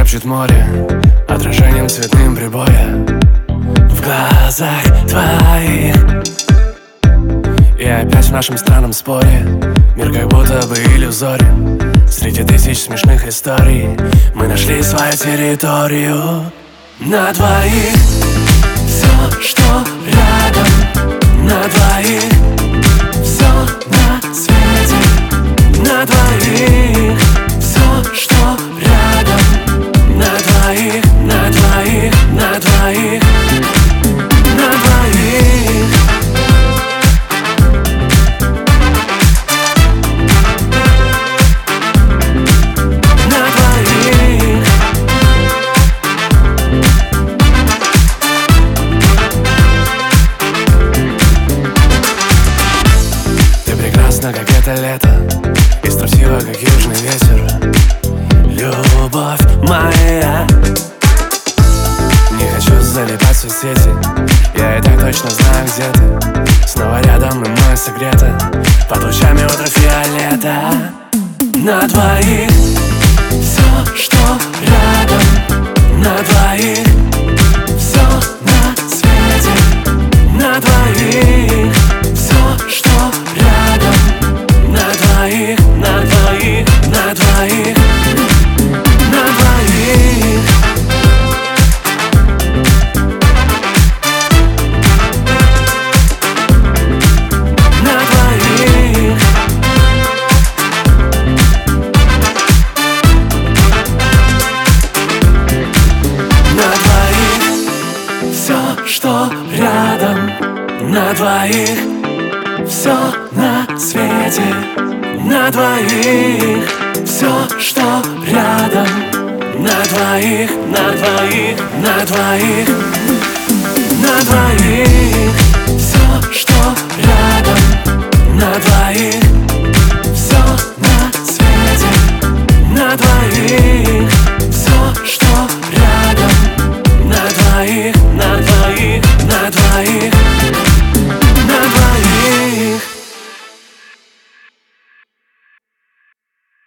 шепчет море отражением цветным прибоя в глазах твоих. И опять в нашем странном споре мир как будто бы иллюзорен. Среди тысяч смешных историй мы нашли свою территорию. На двоих все, что рядом. На двоих все на свете. На двоих все, что рядом. На двоих, на двоих, на двоих. На двоих. Как это лето, и строптива, как южный ветер. Любовь моя, не хочу залипать в соцсети. Я и так точно знаю, где ты. Снова рядом и мной согрета под лучами ультрафиолета. На двоих все, что рядом. На двоих все на свете. На двоих все, что рядом. На двоих, на двоих, на двоих. На двоих. На двоих. На двоих. Все, что рядом. На двоих. Все на свете. На двоих. Все, что рядом. На двоих, на двоих, на двоих. На двоих. Все, что рядом. На двоих. Все на свете. На двоих. Все, что рядом. На двоих.